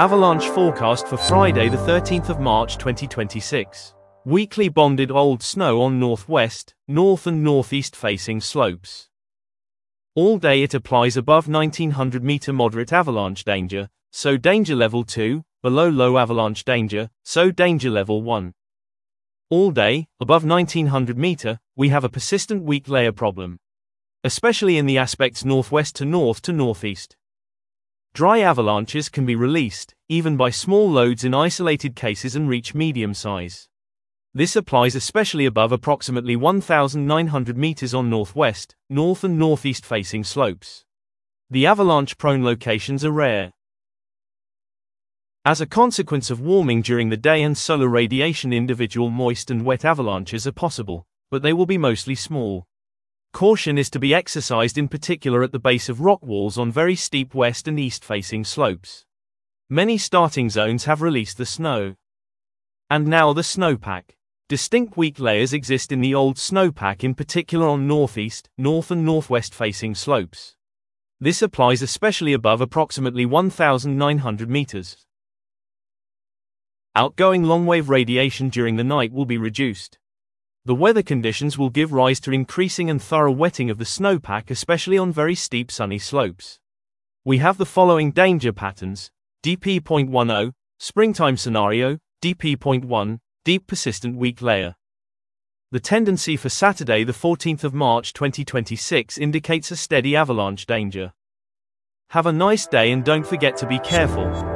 Avalanche forecast for Friday the 13th of March 2026. Weakly bonded old snow on northwest, north and northeast facing slopes. All day it applies above 1900 meter moderate avalanche danger, so danger level 2, below low avalanche danger, so danger level 1. All day, above 1900 meter, we have a persistent weak layer problem, especially in the aspects northwest to northeast. Dry avalanches can be released, even by small loads in isolated cases and reach medium size. This applies especially above approximately 1,900 meters on northwest, north and northeast facing slopes. The avalanche-prone locations are rare. As a consequence of warming during the day and solar radiation, individual moist and wet avalanches are possible, but they will be mostly small. Caution is to be exercised in particular at the base of rock walls on very steep west and east-facing slopes. Many starting zones have released the snow. And now the snowpack. Distinct weak layers exist in the old snowpack, in particular on northeast, north and northwest-facing slopes. This applies especially above approximately 1,900 meters. Outgoing long-wave radiation during the night will be reduced. The weather conditions will give rise to increasing and thorough wetting of the snowpack, especially on very steep sunny slopes. We have the following danger patterns: DP.10, springtime scenario, DP.1, deep persistent weak layer. The tendency for Saturday the 14th of March 2026 indicates a steady avalanche danger. Have a nice day and don't forget to be careful.